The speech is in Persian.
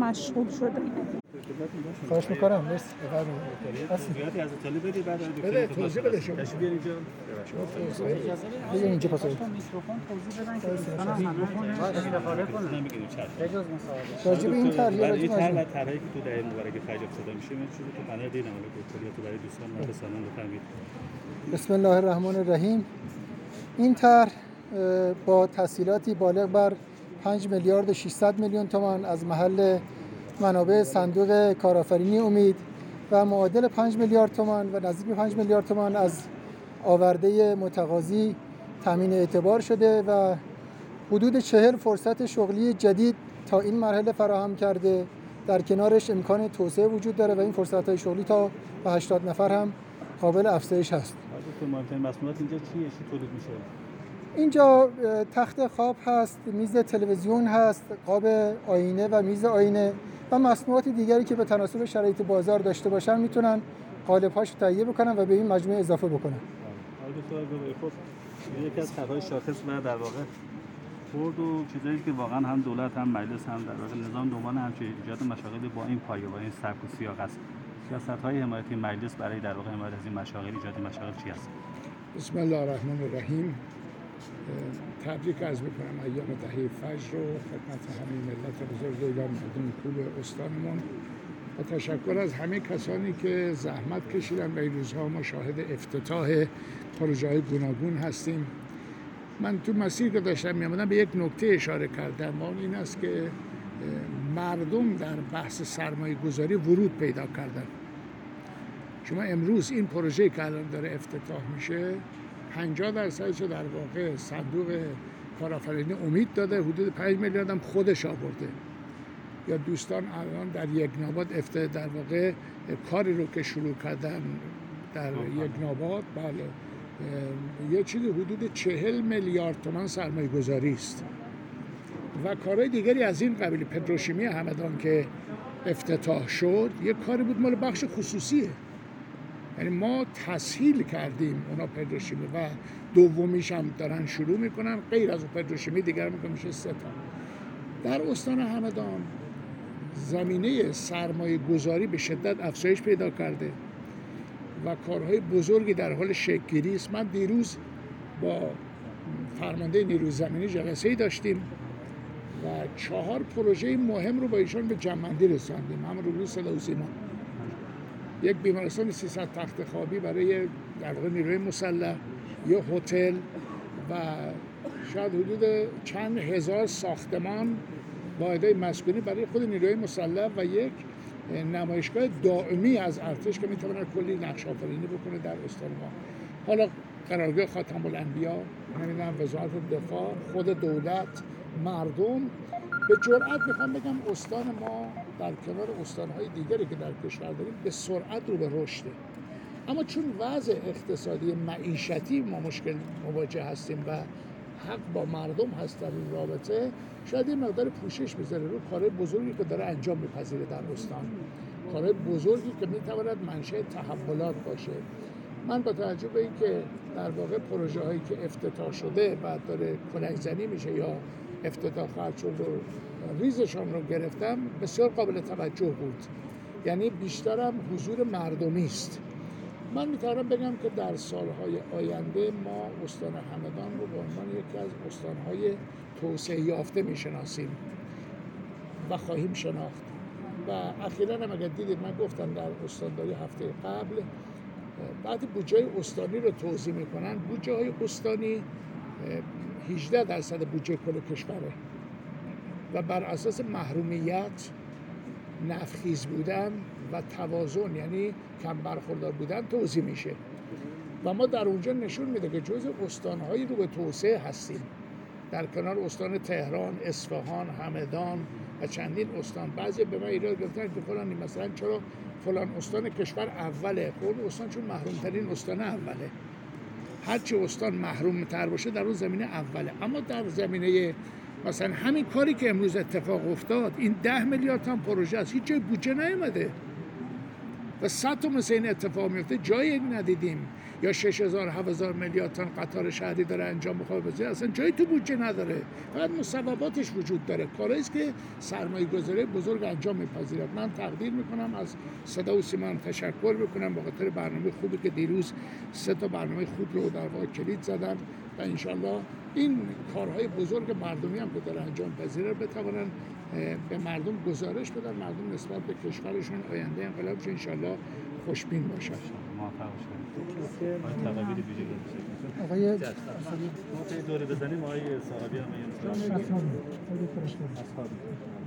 مشغول شده. خواهش میکنم. مرسی. بفرمایید. زیادی از اطلاع بدید بعد بده توضیح بده شما. تشریف بیارید اینجا. بگید اینجا پس. میکروفون توضیح بدن که دوستان هم همین رفاقت کنن. نمیگیم چرا. بجز مصاحبه. راجب این طرح برای این طرح طرحی که تو دایره مبارک فجر افتاده میشه من چیزی تو پنل دیدم ولی گفتم تو برای دوستان ما رسانه‌مون بفهمید. بسم الله الرحمن الرحیم. این طرح با تسهیلاتی بالغ بر 5 میلیارد و 600 میلیون تومان از محل منابع صندوق کارآفرینی امید و معادل 5 میلیارد تومان و نزدیک به 5 میلیارد تومان از آورده متقاضی تامین اعتبار شده و حدود 40 فرصت شغلی جدید تا این مرحله فراهم کرده. در کنارش امکان توسعه وجود داره و این فرصت‌های شغلی تا به 80 نفر هم قابل افزایش هست. مهمترین مسئولیت اینجا چیه؟ چی تولید میشه؟ اینجا تخت خواب هست، میز تلویزیون هست، قاب آینه و میز آینه و مصنوعات دیگری که به تناسب شرایط بازار داشته باشن میتونن قالب‌هاش تهیه بکنن و به این مجموعه اضافه بکنن. یکی از طرح‌های شاخص و در واقع برد و چیزایی که واقعا هم دولت هم مجلس هم در واقع نظام دنبال همچین ایجاد مشاغل با این پایه و این سبک و سیاق است. سیاست‌های حمایتی مجلس برای در واقع حمایت از این مشاغل ایجاد مشاغل چی است؟ بسم الله الرحمن الرحیم. تبریک عرض می‌کنم ایام دهه فجر رو خدمت همه ملت بزرگ ایران، مردم خوب استانمون و تشکر از همه کسانی که زحمت کشیدن و این روزها ما شاهد افتتاح پروژه‌های گوناگون هستیم. من تو مسیر که داشتم می‌آمدم به یک نکته اشاره کردم و اون این است که مردم در بحث سرمایه‌گذاری ورود پیدا کردن. شما امروز این پروژه که الان داره افتتاح میشه 50% رو در واقع صندوق کارآفرینی امید داده، حدود 5 میلیارد هم خودش آورده. یا دوستان الان در یکناباد در واقع کاری رو که شروع کردن در یکناباد، بله، یه چیزی حدود 40 میلیارد تومان سرمایه گذاری است و کارهای دیگری از این قبیل. پتروشیمی همدان که افتتاح شد یک کاری بود مال بخش خصوصیه، یعنی ما تسهیل کردیم اونا پتروشیمی و دومیش هم دارن شروع میکنن، غیر از اون پتروشیمی دیگر میکنه میشه 3 تا. در استان همدان زمینه سرمایه گذاری به شدت افزایش پیدا کرده و کارهای بزرگی در حال شکل گیری است. من دیروز با فرمانده نیروی زمینی جلسه‌ای داشتیم و 4 پروژه مهم رو با ایشان به جمع‌بندی رساندیم. هم روی صدا و سیما، یک بیمارستان 300 تخت خوابی برای در واقع نیروی مسلح، یک هتل و شاید حدود چند هزار ساختمان واحدهای مسکونی برای خود نیروی مسلح و یک نمایشگاه دائمی از ارتش که میتواند کلی نقش آفرینی بکنه در استان ما. حالا قرارگاه خاتم الانبیا، نمیدونم وزارت دفاع، خود دولت، مردم، به جرئت میخوام بگم استان ما در کنار استانهای دیگری که در کشور داریم به سرعت رو به رشده. اما چون وضع اقتصادی معیشتی ما مشکل مواجه هستیم و حق با مردم هست در این رابطه، شاید این مقدار پوشش بذاره رو کارهای بزرگی که داره انجام میپذیره در استان، کارهای بزرگی که میتواند منشأ تحولات باشه. من با توجه به اینکه در واقع پروژه هایی که افتتاح شده و داره کلنگ‌زنی میشه یا افتتاح خواهد شد رو ریزشان رو گرفتم، بسیار قابل توجه بود، یعنی بیشترم حضور مردمی است. من میتونم بگم که در سالهای آینده ما استان همدان رو به عنوان یکی از استانهای توسعه یافته میشناسیم و خواهیم شناخت. و اخیراً هم اگر دیدید من گفتم در استانداری هفته قبل بعد بودجه استانی رو توزیع میکنن، بودجه های استانی 18% بودجه کل کشوره و بر اساس محرومیت، نفخیز بودن و توازن، یعنی کم برخوردار بودن توزیع میشه و ما در اونجا نشون میده که جزء استانهایی رو به توسعه هستیم، در کنار استان تهران، اصفهان، همدان و چندین استان. بعضی به من ایراد گرفتن که فلان مثلا چرا فلان استان کشور اوله. خود استان چون محروم ترین استان اوله، هرچی استان محروم تر باشه در اون زمینه اوله. اما در زمینه مثلا همین کاری که امروز اتفاق افتاد، این 10 میلیارد تومان پروژه است، هیچ جای بودجه نیومده. و 100 تا مثل این اتفاق میفته جایی ندیدیم. یا 6000 7000 میلیارد تن قطار شهری داره انجام میخواد بزنه، اصلا جایی تو بودجه نداره، فقط مصوباتش وجود داره. کاری است که سرمایه گذاری بزرگ انجام میپذیرد. من تقدیر میکنم، از صدا و سیما تشکر میکنم به خاطر برنامه خوبی که دیروز 3 تا برنامه خوب رو در واقع کلید زدن و انشالله این کارهای بزرگ مردمی هم که داره انجام پذیره بتوانن به مردم گزارش بدن، مردم نسبت به کشورشون آینده انقلابش انشالله خوشبین باشن. موفق باشید. تقابلی ویژه آقای دوره بزنیم آقای صاحبی هم اصحابی